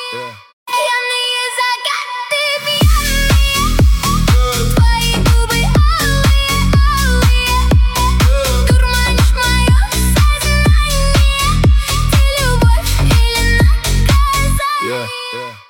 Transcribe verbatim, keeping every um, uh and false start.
yeah. Пьяные закаты, пьяные, твои губы алые, алые, дурманишь мое сознание. Ты любовь или наказание? Yeah, yeah.